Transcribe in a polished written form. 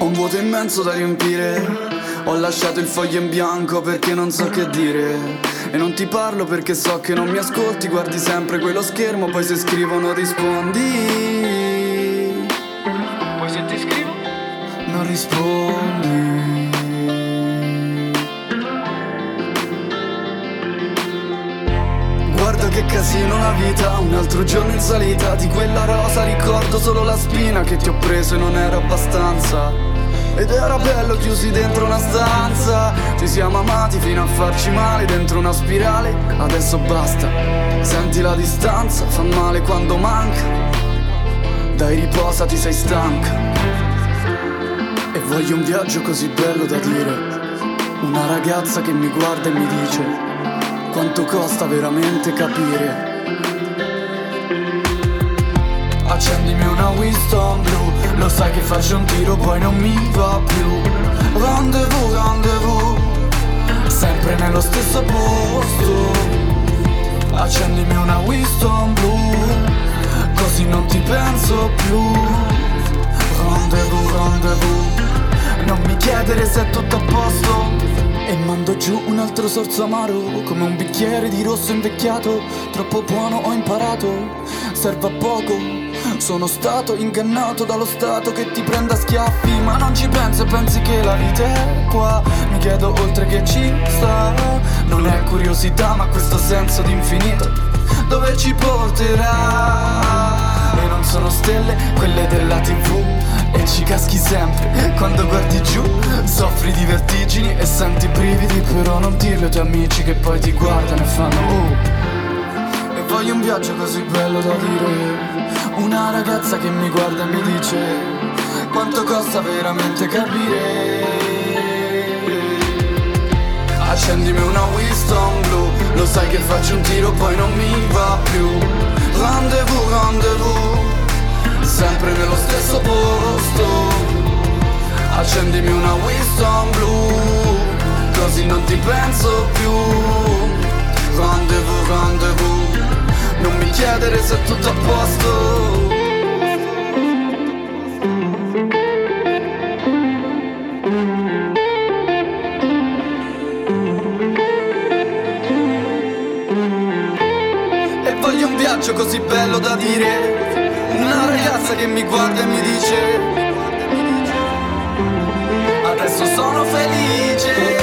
Ho un vuoto immenso da riempire. Ho lasciato il foglio in bianco perché non so che dire. E non ti parlo perché so che non mi ascolti. Guardi sempre quello schermo, poi se scrivo non rispondi. Poi se ti scrivo? Non rispondi. Guarda che casino la vita, un altro giorno in salita. Di quella rosa ricordo solo la spina che ti ho preso e non era abbastanza. Ed era bello chiusi dentro una stanza. Ci siamo amati fino a farci male dentro una spirale. Adesso basta, senti la distanza, fa male quando manca. Dai riposati, sei stanca. E voglio un viaggio così bello da dire. Una ragazza che mi guarda e mi dice quanto costa veramente capire. Accendimi una Winston blu. Lo sai che faccio un tiro poi non mi va più. Rendezvous, rendezvous, sempre nello stesso posto. Accendimi una Winston blu, così non ti penso più. Rendezvous, rendezvous, non mi chiedere se è tutto a posto. E mando giù un altro sorso amaro, come un bicchiere di rosso invecchiato. Troppo buono ho imparato, serve a poco. Sono stato ingannato dallo Stato che ti prende a schiaffi. Ma non ci penso e pensi che la vita è qua. Mi chiedo oltre che ci sta. Non è curiosità ma questo senso di infinito dove ci porterà. E non sono stelle quelle della TV. E ci caschi sempre quando guardi giù. Soffri di vertigini e senti brividi. Però non dirlo ai tuoi amici che poi ti guardano e fanno E voglio un viaggio così bello da dire. Una ragazza che mi guarda e mi dice quanto costa veramente capire. Accendimi una Winston blu. Lo sai che faccio un tiro poi non mi va più. Rendezvous, rendezvous, sempre nello stesso posto. Accendimi una Winston blu, così non ti penso più. Rendezvous, rendezvous, non mi chiedere se è tutto a posto. E voglio un viaggio così bello da dire. Una ragazza che mi guarda e mi dice adesso sono felice.